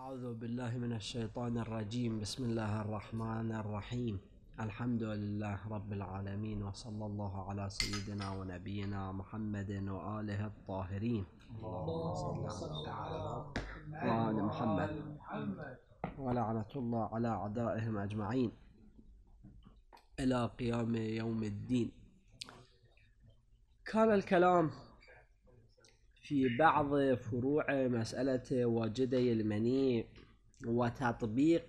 أعوذ بالله من الشيطان الرجيم. بسم الله الرحمن الرحيم. الحمد لله رب العالمين، وصلى الله على سيدنا ونبينا محمد وآله الطاهرين. اللهم صل على وآل محمد ولعنة الله على أعدائهم أجمعين إلى قيام يوم الدين. كان الكلام في بعض فروع مسألة واجدي المني وتطبيق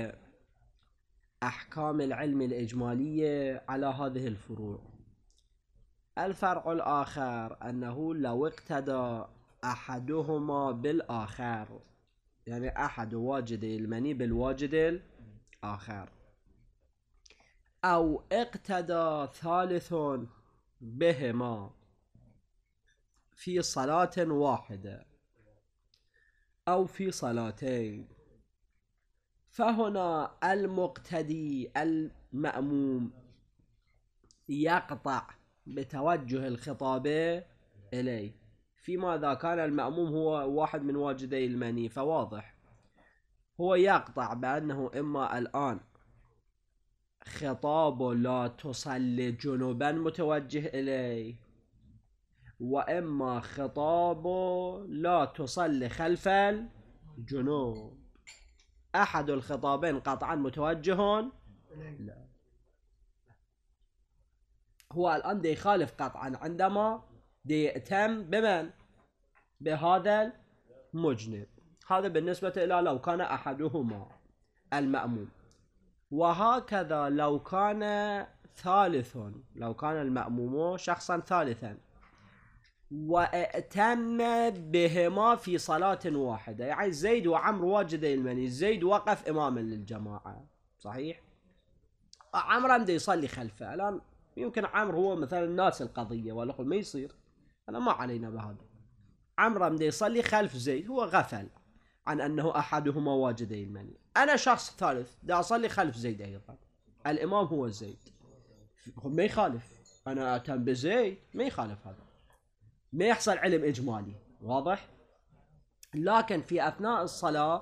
أحكام العلم الإجمالية على هذه الفروع. الفرع الآخر أنه لو اقتدى أحدهما بالآخر، يعني أحد واجدي المني بالواجد الآخر، أو اقتدى ثالث بهما في صلاة واحدة أو في صلاتين، فهنا المقتدي المأموم يقطع بتوجه الخطاب إليه. فيما إذا كان المأموم هو واحد من واجدي المني فواضح هو يقطع بأنه إما الآن خطاب لا تصلي جنوبا متوجه إليه، وإما خطاب لا تصلي خلف الجنوب. أحد الخطابين قطعا متوجه لا، هو الآن دي يخالف قطعا عندما دي يأتم بمن؟ بهذا المجنب. هذا بالنسبة إلى لو كان أحدهما المأموم. وهكذا لو كان ثالث، لو كان المأموم شخصا ثالثا واتم بهما في صلاة واحدة، يعني زيد وعمر واجدي المني، زيد وقف إماما للجماعة صحيح، عمر أمدي يصلي خلفه. الآن يمكن عمر هو مثلا الناس القضية ولا ما يصير، أنا ما علينا بهذا. عمر أمدي يصلي خلف زيد، هو غفل عن أنه أحدهما واجدي المني. أنا شخص ثالث دا أصلي خلف زيد أيضا، الإمام هو زيد، ما يخالف، أنا أتم بزيد ما يخالف، هذا ما يحصل علم إجمالي واضح. لكن في أثناء الصلاة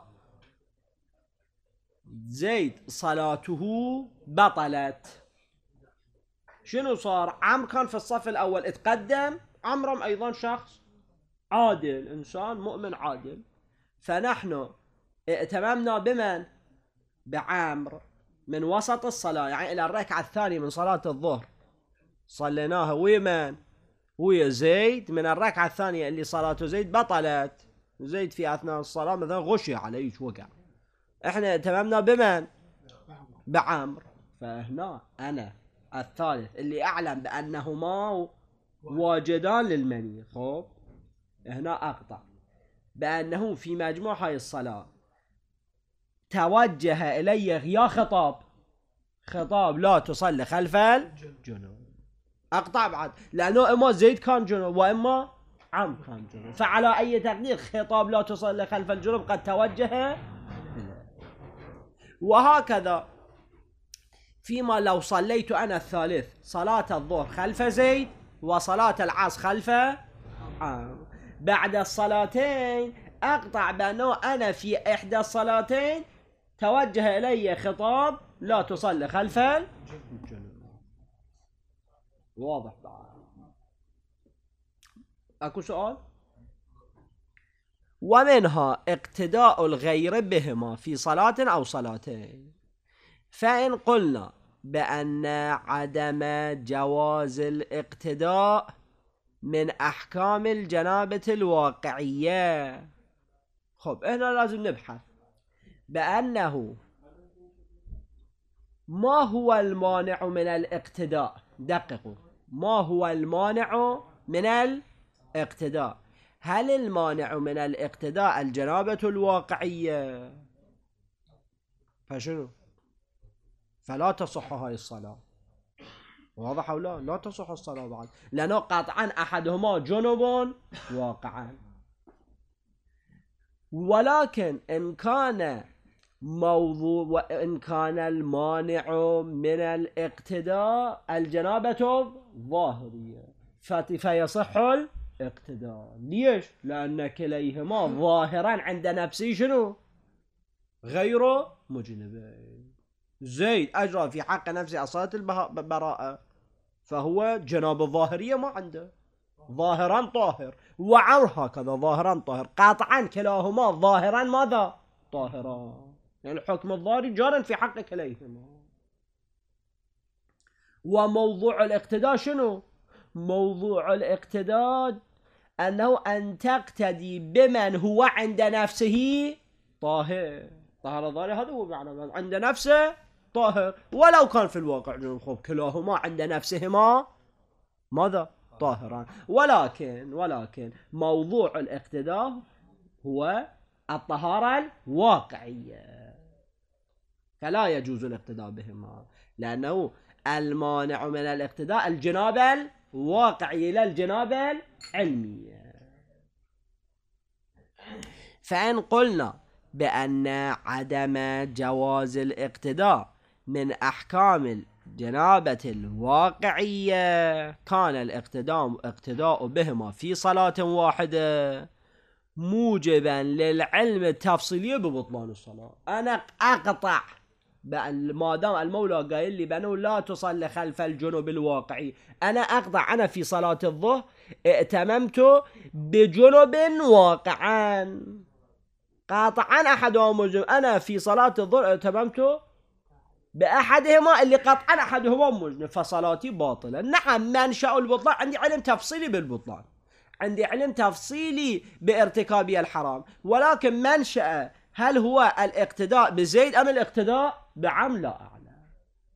زيد صلاته بطلت. شنو صار؟ عمرو كان في الصف الأول اتقدم، عمرو أيضا شخص عادل، إنسان مؤمن عادل، فنحن ائتممنا بمن؟ بعمرو من وسط الصلاة، يعني إلى الركعة الثانية من صلاة الظهر صليناها ويمن ويا زيد. من الركعة الثانية اللي صلاته زيد بطلت، زيد في أثناء الصلاة مثلا غشي عليه وقع، احنا تمامنا بمن؟ بعمر. فهنا أنا الثالث اللي أعلم بأنهما واجدان للمني، خب هنا أقطع بأنه في مجموع هاي الصلاة توجه إلي يا خطاب لا تصلي خلف الجنوب، أقطع بعد، لأنه إما زيد كان جنوب وإما عمرو كان جنوب، فعلى أي تقدير خطاب لا تصلي خلف الجنوب قد توجه. وهكذا فيما لو صليت أنا الثالث صلاة الظهر خلف زيد وصلاة العصر خلف عمرو، بعد الصلاتين أقطع بأنه أنا في إحدى الصلاتين توجه إلي خطاب لا تصلي خلف الجنوب. واضح بعد؟ أكو سؤال؟ ومنها اقتداء الغير بهما في صلاة أو صلاتين. فإن قلنا بأن عدم جواز الاقتداء من أحكام الجنابة الواقعية، خب هنا لازم نبحث بأنه ما هو المانع من الاقتداء. دققوا، ما هو المانع من الاقتداء؟ هل المانع من الاقتداء الجنابة الواقعية؟ فشنو؟ فلا تصح هاي الصلاة، واضح أو لا؟ لا تصح الصلاة بعد، لأنه قطعا أحدهما جنب واقعا. ولكن إن كان موضوع وإن كان المانع من الاقتداء الجنابة ظاهرية فيصح الاقتداء. ليش؟ لأن كليهما ظاهرا عند نفسي شنو؟ غير مجنبين. زيد أجرى في حق نفسه أصالة البراءة، فهو جناب الظاهرية ما عنده، ظاهرا طاهر، وعمر هكذا ظاهرا طاهر، قاطعا كلاهما ظاهرا ماذا؟ طاهرا، يعني الحكم الظاهري جارا في حق كليهما. وموضوع الاقتداء شنو؟ موضوع الاقتداء أنه أن تقتدي بمن هو عند نفسه طاهر. طهر الظاهري هذا هو معنى عند نفسه طاهر، ولو كان في الواقع جنوب كلاهما عند نفسهما ماذا؟ طاهرا. ولكن موضوع الاقتداء هو الطهارة الواقعية، فلا يجوز الاقتداء بهما، لأنه المانع من الاقتداء الجنابة الواقعية لا الجنابة العلمية. فإن قلنا بأن عدم جواز الاقتداء من أحكام الجنابة الواقعية، كان الاقتداء بهما في صلاة واحدة موجبا للعلم التفصيلي ببطلان الصلاة. أنا أقطع بأن ما دام المولى قايل لي بأنه لا تصلي خلف الجنوب الواقعي، أنا أقطع. أنا في صلاة الظهر ائتممت بجنوب واقعا، قاطعا أحدهما مجنب. أنا في صلاة الظهر ائتممت بأحدهما اللي قطعا أحدهما مجنب، فصلاتي باطلة. نعم، منشأ البطلان عندي علم تفصيلي بالبطلان، عندي علم تفصيلي بارتكابي الحرام، ولكن منشأ هل هو الاقتداء بزيد أم الاقتداء بعم لا أعلم.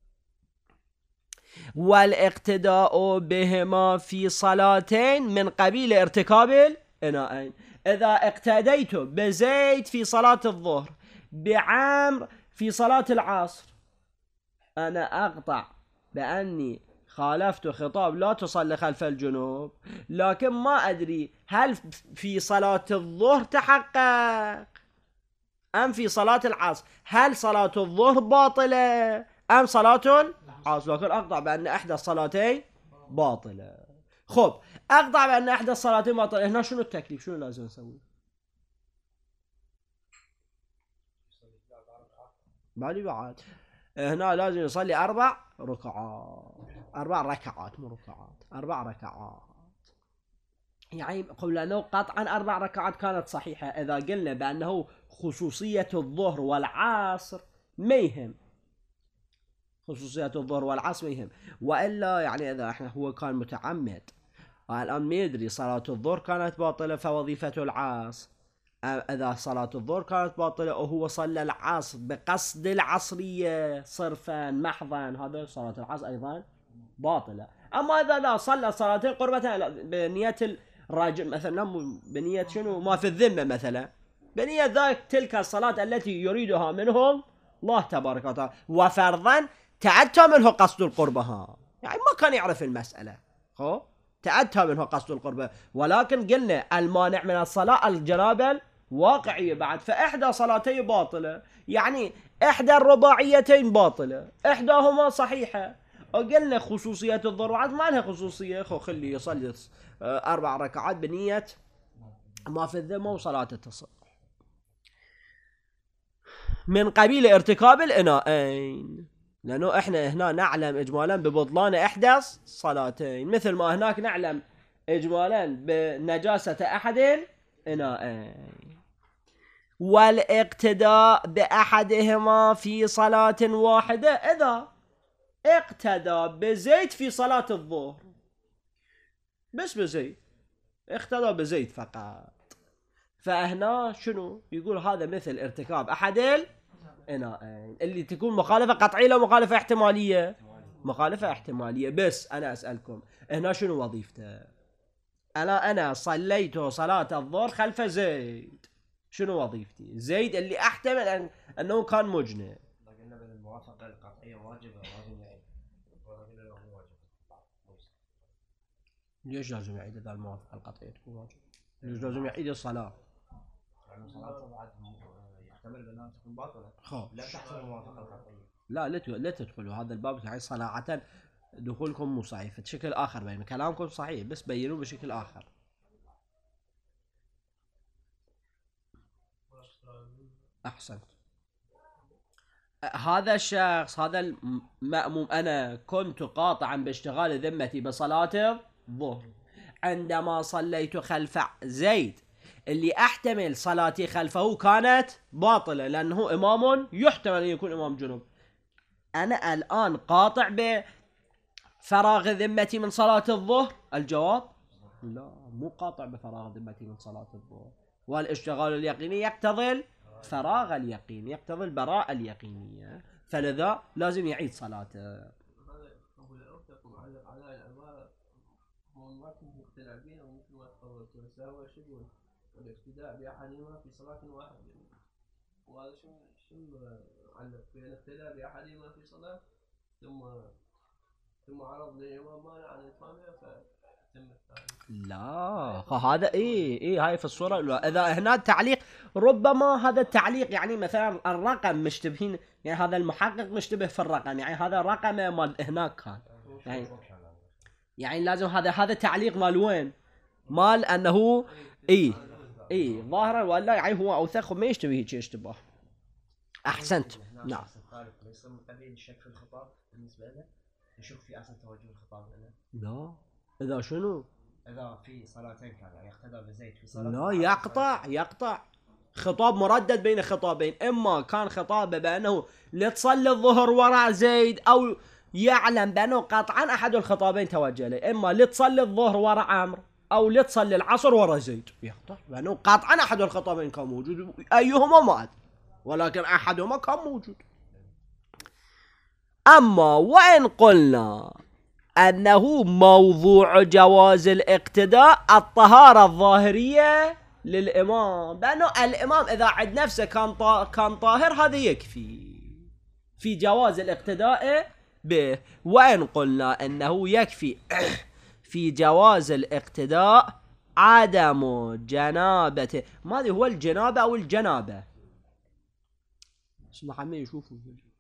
والاقتداء بهما في صلاتين من قبيل ارتكاب الإناءين. إذا اقتديت بزيد في صلاة الظهر بعمر في صلاة العصر، أنا أقطع بأني خالفت خطاب لا تصلي خلف الجنوب، لكن ما أدري هل في صلاة الظهر تحقق أم في صلاة العصر، هل صلاة الظهر باطلة أم صلاة العصر، لكن أقطع بأن إحدى الصلاتين باطلة. خب، أقطع بأن إحدى الصلاتين باطلة، هنا شنو التكليف؟ شنو لازم نسوي؟ بعد هنا لازم يصلي 4 ركعات، 4 ركعات، مو ركعات، 4 ركعات. يعني قلنا أنه قطعا 4 ركعات كانت صحيحة إذا قلنا بأنه خصوصية الظهر والعصر ما يهم، خصوصية الظهر والعصر ما يهم. وإلا يعني إذا إحنا هو كان متعمد والآن ما يدري صلاة الظهر كانت باطلة فوظيفة العصر، إذا صلاة الظهر كانت باطلة وهو صلى العصر بقصد العصرية صرفا محضا، هذا صلاة العصر أيضا باطلة. أما إذا لا صلى صلاتين قربة بنية الراجل مثلا، بنية شنو؟ ما في الذمة مثلا، بنية ذاك تلك الصلاة التي يريدها منهم الله تبارك وتعالى، وفرضا تعدى منه قصد القربة، يعني ما كان يعرف المسألة، خو تعدى منه قصد القربة، ولكن قلنا المانع من الصلاة الجنابة واقعية بعد، فإحدى صلاتين باطلة، يعني إحدى الرباعيتين باطلة، إحداهما صحيحة. وقلنا خصوصية الظهر والعصر ما لها خصوصية، خلي يصلي 4 ركعات بنية ما في الذمة وصلاته تصح من قبيل ارتكاب الإناءين، لأنه إحنا هنا نعلم إجمالا ببطلان إحدى صلاتين، مثل ما هناك نعلم إجمالا بنجاسة أحد الإناءين. والاقتداء بأحدهما في صلاة واحدة إذا اقتدى بزيد في صلاة الظهر، بس بزيد اقتدى بزيد فقط، فهنا شنو يقول؟ هذا مثل ارتكاب أحد الإناءين، اللي تكون مخالفة قطعية لو مخالفة احتمالية، مخالفة احتمالية. بس أنا أسألكم هنا شنو وظيفته؟ أنا صليت صلاة الظهر خلف زيد، شنو وظيفتي؟ زيد اللي أحتمل أنه كان مجنب. لكن الموافقة القطعية واجبة، لازم يعيد، ولكن له واجب. ليش لازم يعيد إذا الموافقة القطعية تكون واجب؟ ليش لازم يعيد الصلاة؟ يعني الصلاة بعد يحتمل بأنها تكون باطلة، لا تحصل الموافقة القطعية. لا تدخلوا هذا الباب يعني صراحة دخولكم مو صحيح، بشكل آخر بين كلامكم صحيح بس بينوا بشكل آخر. أحسنت. هذا الشخص هذا المأموم أنا كنت قاطعا باشتغال ذمتي بصلاة الظهر عندما صليت خلف زيد اللي أحتمل صلاتي خلفه كانت باطلة لأنه إمام يحتمل أن يكون إمام جنوب. أنا الآن قاطع بفراغ ذمتي من صلاة الظهر؟ الجواب لا، مو قاطع بفراغ ذمتي من صلاة الظهر. والاشتغال اليقيني يقتضي الفراغ اليقيني، يقتضي البراءة اليقينية، فلذا لازم يعيد صلاته. الاقتداء بأحدهما في صلاة واحدة، وهذا شو علق بين الاقتداء بأحدهما في صلاة ثم عرض للإمام مانع عن إتمامها فتم الثاني. لا هذا إيه هاي في الصورة الأولى. إذا هنا التعليق ربما هذا التعليق يعني مثلا الرقم مشتبهين، يعني هذا المحقق مشتبه في الرقم، يعني هذا رقم مال هناك كان يعني لازم هذا تعليق مال وين؟ مال أنه إيه ظاهرا ولا يعني هو أوثق وما يشتبه هيك اشتباه. أحسنت. نعم. ليس من قبيل الشك في الخطاب بالنسبة له، يشك في أصل توجه الخطاب له. لا إذا شنو؟ إذا في صلاتين كان يقتدى بزيد في صلاة، لا يقطع خطاب مردد بين خطابين، إما كان خطابه بأنه لتصلي الظهر وراء زيد، أو يعلم بأنه قطعا أحد الخطابين توجه له، إما لتصلي الظهر وراء عمرو أو لتصلي العصر وراء زيد. يقطع بأنه قطعا أحد الخطابين كان موجود، أيهما ما أدري، ولكن أحدهما كان موجود. أما وإن قلنا أنه موضوع جواز الاقتداء الطهارة الظاهرية للإمام، بأنه الإمام إذا عد نفسه كان طاهر هذا يكفي في جواز الاقتداء به. وإن قلنا أنه يكفي في جواز الاقتداء عدم جنابته، ماذا هو الجنابة أو الجنابة؟ اسمع عمي يشوفوا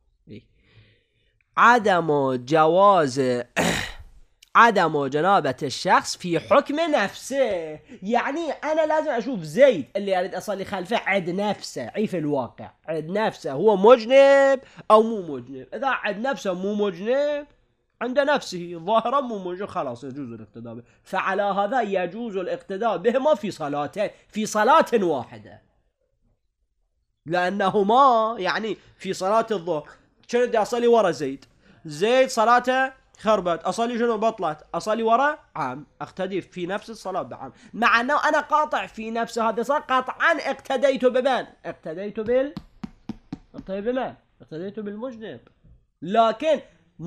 عدم جنابة الشخص في حكم نفسه. يعني أنا لازم أشوف زيد اللي أريد أصلي خلفه عد نفسه، في الواقع عد نفسه هو مجنب أو مو مجنب. إذا عد نفسه مو مجنب عند نفسه ظاهرا مو مجنب، خلاص يجوز الاقتداء به. فعلى هذا يجوز الاقتداء بهما في صلاة واحدة، لأنهما يعني في صلاة الظهر كنت بدي أصلي ورا زيد صلاته خربت، أصلي شنو بطلت، أصلي ورا عام، أقتدي في نفس الصلاة بعام، مع أنه أنا قاطع في نفس هذه الصلاة قطعا اقتديت بمن؟ اقتديت بالمجنب. لكن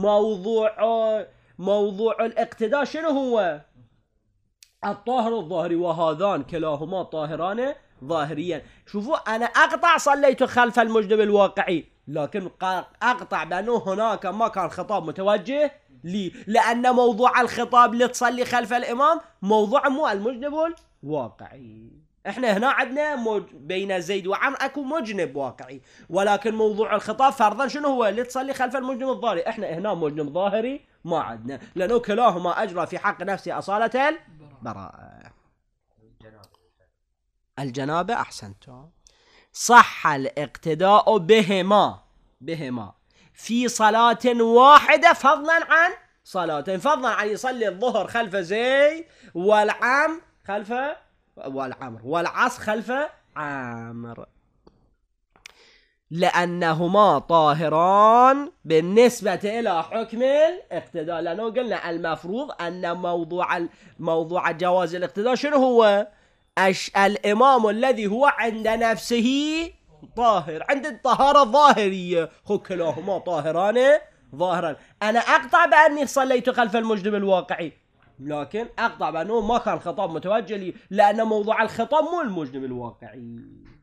موضوع الاقتداء شنو هو؟ الطاهر الظاهري، وهذان كلاهما طاهران ظاهريا. شوفوا أنا أقطع صليت خلف المجنب الواقعي، لكن أقطع بأنه هناك ما كان خطاب متوجه لي، لأن موضوع الخطاب لتصلي خلف الإمام موضوع مو المجنب الواقعي. احنا هنا عندنا بين زيد وعمرو اكو مجنب واقعي، ولكن موضوع الخطاب فرضا شنو هو؟ لتصلي خلف المجنب الظاهري. احنا هنا مجنب ظاهري ما عندنا، لأنه كلاهما أجرى في حق نفسه أصالة البراءة. الجنابة أحسنت. صح الاقتداء بهما في صلاة واحدة فضلا عن صلاتين، فضلا عن يصلي الظهر خلف زيد والعصر خلف عمرو، لأنهما طاهران بالنسبة إلى حكم الاقتداء. لأنه قلنا المفروض أن موضوع جواز الاقتداء شنو هو؟ الإمام الذي هو عند نفسه طاهر، عند الطهارة الظاهرية، كلاهما طاهران ظاهرا. أنا أقطع بأني صليت خلف المجنب الواقعي، لكن أقطع بأنه ما كان خطاب متوجه لي، لأن موضوع الخطاب مو المجنب الواقعي.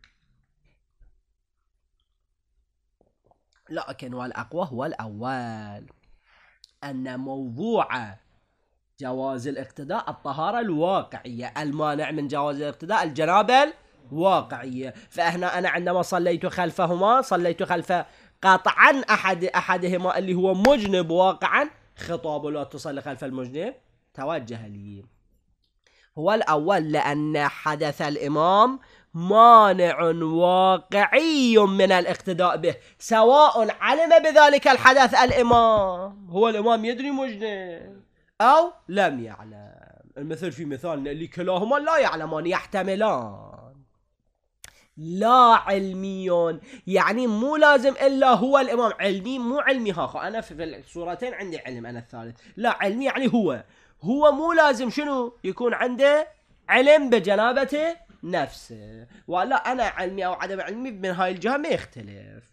لكن والأقوى هو الأول، أن موضوع جواز الاقتداء الطهارة الواقعية، المانع من جواز الاقتداء الجنابة الواقعية. فإحنا أنا عندما صليت خلفهما صليت خلف قطعا أحدهما اللي هو مجنب واقعا، خطاب لا تصلي خلف المجنب توجه لي. هو الأول لأن حدث الإمام مانع واقعي من الاقتداء به، سواء علم بذلك الحدث الإمام، هو الإمام يدري مجنب أو لم يعلم. المثل في مثال اللي كلاهما لا يعلمان يحتملان. لا علميون يعني مو لازم إلا هو الإمام، علمي مو علمي هاخو أنا في الصورتين عندي علم أنا الثالث، لا علمي يعني هو مو لازم شنو يكون عنده علم بجنابته نفسه، ولا أنا علمي أو عدم علمي من هاي الجهة ما يختلف.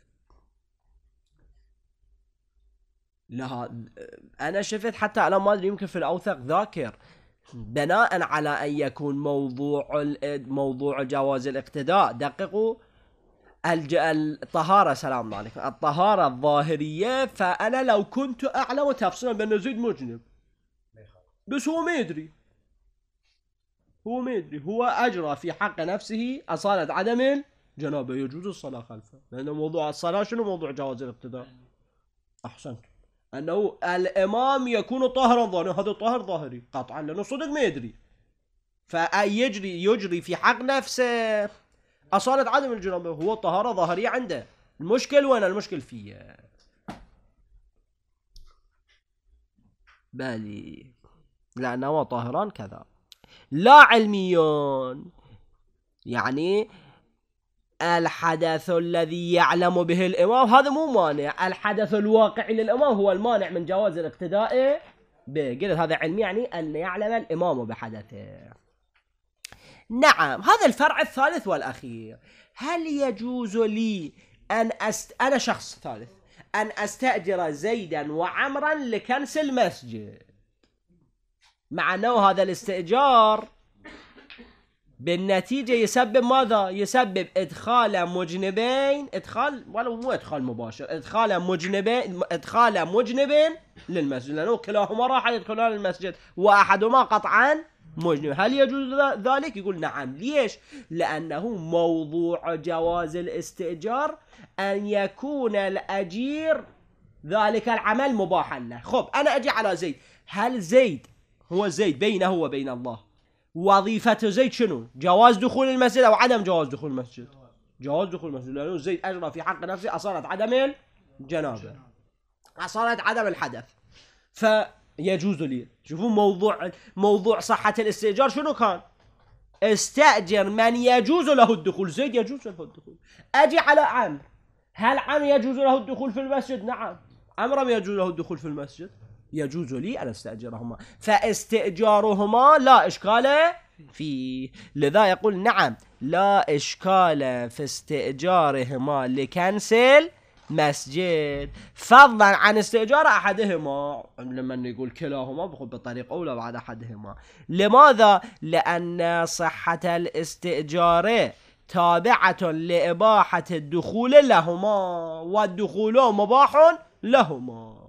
لا أنا شفت حتى أنا ما أدري يمكن في الأوثق ذاكر بناء على أن يكون موضوع جواز الاقتداء. دققوا الطهارة، سلام عليكم، الطهارة الظاهرية، فأنا لو كنت أعلم تفصيلا بأن زيد مجنب بس هو ما يدري، هو أجرى في حق نفسه أصالة عدم الجنابة، يجوز الصلاة خلفه، لأن موضوع الصلاة شنو موضوع جواز الاقتداء؟ أحسنت، أنه الإمام يكون طاهرا ظاهرا، هذا طاهر ظاهري قطعا لأنه صدق ما يدري، يجري في حق نفسه أصالة عدم الجنابة، هو طهارة ظاهرية عنده. المشكل وين؟ المشكل فيه بالي لأنه طاهران كذا. لا علميون يعني الحدث الذي يعلم به الإمام هذا مو مانع، الحدث الواقعي للإمام هو المانع من جواز الاقتداء به. قلت هذا علمي يعني أن يعلم الإمام بحدثه. نعم، هذا الفرع الثالث والأخير. هل يجوز لي أنا شخص ثالث أن أستأجر زيدا وعمرا لكنس المسجد، مع أنه هذا الاستئجار بالنتيجة يسبب ماذا؟ يسبب إدخال مجنبين، إدخال ولو مو إدخال مباشر، إدخال مجنبين للمسجد، لأنه كلاهما راح يدخلان المسجد وأحدهما قطعا مجنب. هل يجوز ذلك؟ يقول نعم. ليش؟ لأنه موضوع جواز الاستئجار أن يكون الأجير ذلك العمل مباحا له. خب أنا أجي على زيد، هل زيد هو زيد بينه وبين الله وظيفة زيد شنو؟ جواز دخول المسجد أو عدم جواز دخول المسجد؟ جواز دخول المسجد، لأنه زيد أجرى في حق نفسه أصالة عدم الجنابة، أصالة عدم الحدث، فيجوز لي. شوفوا موضوع صحة الاستئجار شنو كان؟ استأجر من يجوز له الدخول، زيد يجوز له الدخول. أجي على عمرو، هل عمرو يجوز له الدخول في المسجد؟ نعم. عمرو يجوز له الدخول في المسجد، يجوز لي أن استأجرهما، فاستئجارهما لا إشكال فيه. لذا يقول نعم لا إشكال في استئجارهما لكنسل مسجد، فضلا عن استئجار أحدهما. لما يقول كلاهما بقول بطريقة أولى بعد أحدهما. لماذا؟ لأن صحة الاستئجار تابعة لإباحة الدخول لهما، والدخول مباح لهما.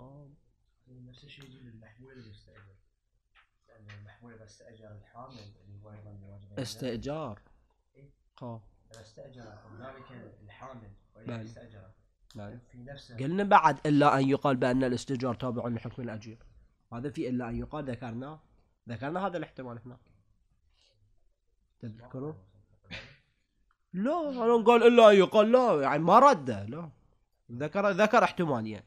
استئجار استأجر ذلك الحامل واستأجر في نفسه. قلنا بعد إلا أن يقال بأن الاستئجار تابع لحكم الأجير، هذا في إلا أن يقال، ذكرنا هذا الاحتمال هنا، تذكروا؟ لا أنا قال إلا أن يقال، لا يعني ما رده، لا ذكر احتماليا.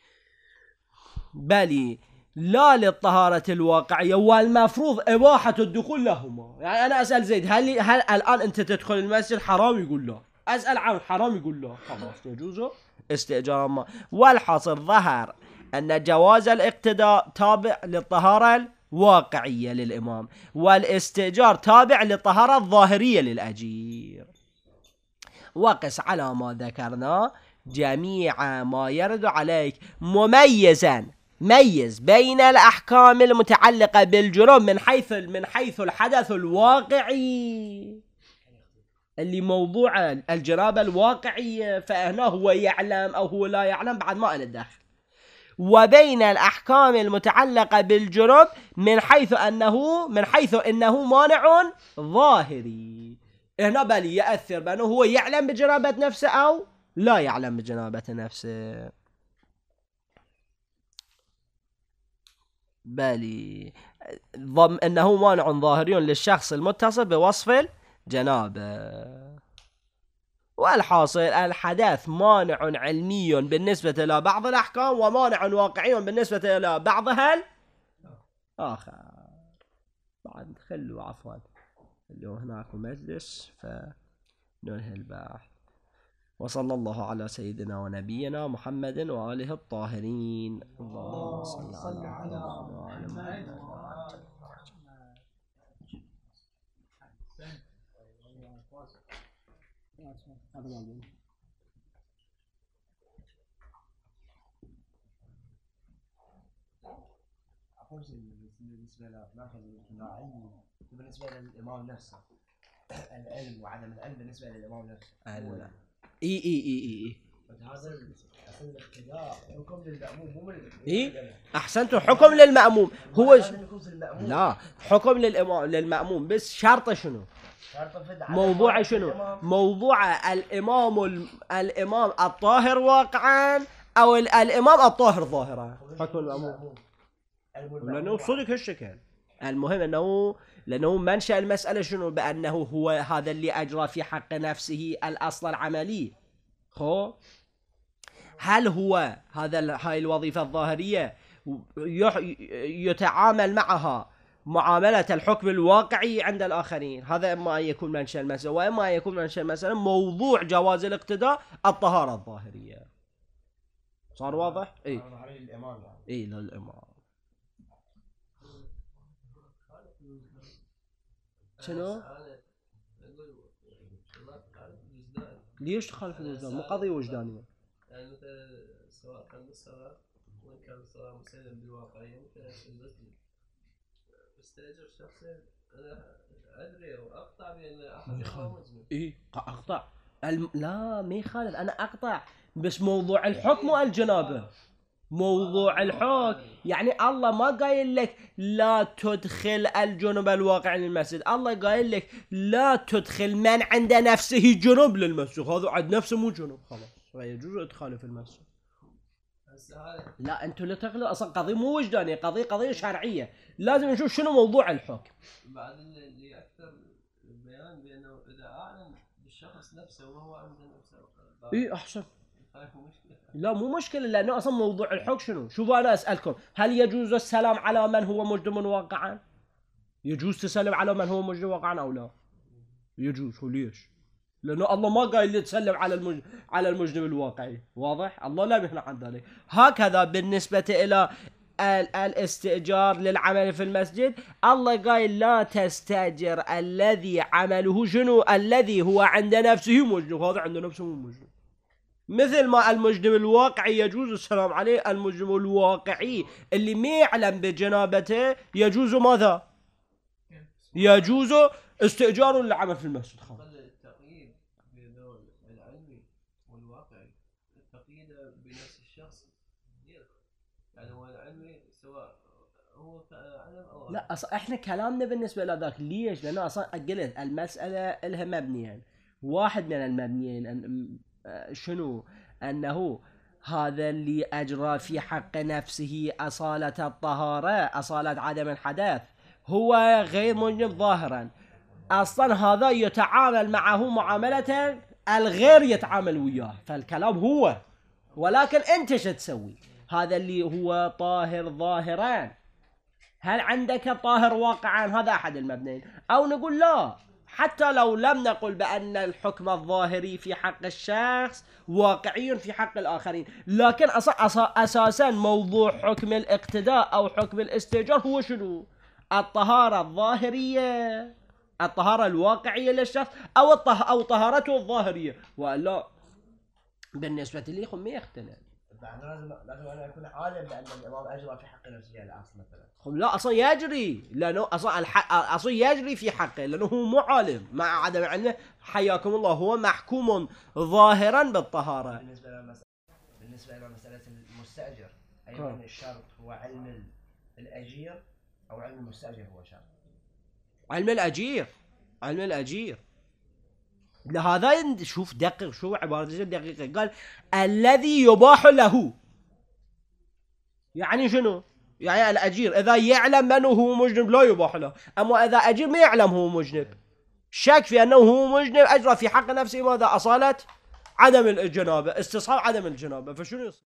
بل لا للطهارة الواقعية، والمفروض إباحة الدخول لهما. يعني أنا أسأل زيد هل الآن أنت تدخل المسجد حرام؟ يقول لا. أسأل عن حرام؟ يقول لا. خلاص يجوز استئجارهما. والحاصل ظهر أن جواز الاقتداء تابع للطهارة الواقعية للإمام، والاستئجار تابع للطهارة الظاهرية للأجير. وقس على ما ذكرنا جميع ما يرد عليك ميز بين الأحكام المتعلقة بالجرم من حيث الحدث الواقعي اللي موضوع الجنابة الواقعية، فهنا هو يعلم أو هو لا يعلم، بعد ما أنا داخل، وبين الأحكام المتعلقة بالجرم من حيث إنه مانع ظاهري. هنا بل يأثر بأنه هو يعلم بجنابة نفسه أو لا يعلم بجنابة نفسه. بل أنه مانع ظاهري للشخص المتصف بوصف جنابه. والحاصل الحدث مانع علمي بالنسبة إلى بعض الأحكام ومانع واقعي بالنسبة إلى بعضها الآخر. بعد خلوا عفوا خلوا هناك مجلس فننهي البحث. وصلى الله على سيدنا ونبينا محمد وآله الطاهرين. اللهم صل على محمد وعلى محمد. بالنسبة للإمام نفسه العلم وعدم العلم بالنسبة للإمام نفسه. إي هذا الاقتداء حكم للمأموم مو إيه أحسنتم. حكم للمأموم هو لا حكم للمأموم بس شرطه شنو؟ موضوع شنو؟ موضوع الإمام الطاهر واقعا أو الإمام الطاهر ظاهرا. حكم المأموم لأنه صدق هالشكل. المهم أنه لأنه منشأ المسألة شنو؟ بأنه هو هذا اللي أجرى في حق نفسه الأصل العملي. خو هل هو هاي الوظيفة الظاهرية يتعامل معها معاملة الحكم الواقعي عند الآخرين؟ هذا إما أن يكون منشأ المسألة، وإما أن يكون منشأ المسألة موضوع جواز الاقتداء الطهارة الظاهرية. صار واضح؟ إيه إيه للإمام. شنو؟ ليش تخالف الوجدان؟ مو قضية وجدانية. يعني مثلا سواء كان بالصلاة وإن كان الصلاة مسلم بالواقعية مثلا في المسجد استأجر شخصين أنا أدري وأقطع بأن أحدهما مجنون. إيه أقطع لا ما يخالف أنا أقطع بس موضوع الحكم والجنابة. موضوع الحكم يعني الله ما قايل لك لا تدخل الجنب الواقع للمسجد، الله قايل لك لا تدخل من عند نفسه جنب للمسجد. هذا عند نفسه مو جنب خلاص فيجوز ادخاله في المسجد. لا انتوا لا تغلوا اصلا قضيه مو وجدانيه، قضيه شرعيه. لازم نشوف شنو موضوع الحكم. بعد اللي اكثر البيان بانه اذا اعلن بالشخص نفسه وهو عند نفسه اي احسن. لا مو مشكلة لأنه أصلا موضوع الحكم شنو؟ شوفوا أنا أسألكم هل يجوز السلام على من هو مجرم واقعا؟ يجوز تسلم على من هو مجرم واقعا أو لا؟ يجوز. وليش؟ لأنه الله ما قايل لي تسلم على المجرم الواقعي. واضح؟ الله لا يهنى عن ذلك. هكذا بالنسبة إلى الاستئجار للعمل في المسجد الله قايل لا تستأجر الذي عمله شنو؟ الذي هو عند نفسه مجرم. هذا عند نفسه مو مجرم. مثل ما المجرم الواقعي يجوز السلام عليه، المجرم الواقعي اللي ما يعلم بجنابته يجوز ماذا؟ يجوز استئجاره للعمل في المسجد. التقييد بين العلمي والواقعي، التقييد بنفس الشخص يعني هو العلمي سواء هو علم أو لا احنا كلامنا بالنسبه لذاك ليش؟ لانه اصلا قلت المساله لها مبنيين. واحد من المبنيين شنو؟ أنه هذا اللي أجرى في حق نفسه أصالة الطهارة أصالة عدم الحدث هو غير مجرم ظاهرا. أصلا هذا يتعامل معه معاملة الغير يتعامل وياه. فالكلام هو ولكن أنت شو تسوي؟ هذا اللي هو طاهر ظاهرا هل عندك طاهر واقعا؟ هذا أحد المبنيين. أو نقول لا حتى لو لم نقل بأن الحكم الظاهري في حق الشخص واقعي في حق الآخرين، لكن أساسا موضوع حكم الاقتداء أو حكم الاستئجار هو شنو؟ الطهارة الظاهرية، الطهارة الواقعية للشخص أو طهارته الظاهرية. ولا بالنسبة لي هم ما يختلف. لازم أنا أكون عالم بأن الإمام أجرى في حق نفسه الأصل مثلا. لا أصلا يجري لأنه أصلا يجري في حقه لأنه هو مو عالم مع عدم علمه. حياكم الله هو محكوم ظاهرا بالطهارة. بالنسبة إلى مسألة المستأجر أيضا الشرط هو علم الأجير أو علم المستأجر هو شرط؟ علم الأجير. لهذا شوف دقق شو عبارة دقيقة. قال الذي يباح له. يعني شنو؟ يعني الأجير إذا يعلم من هو مجنب لا يباح له، أما إذا أجير ما يعلم هو مجنب شك في أنه هو مجنب أجرى في حق نفسه ماذا؟ أصالة عدم الجنابة، استصحاب عدم الجنابة، فشنو يصير؟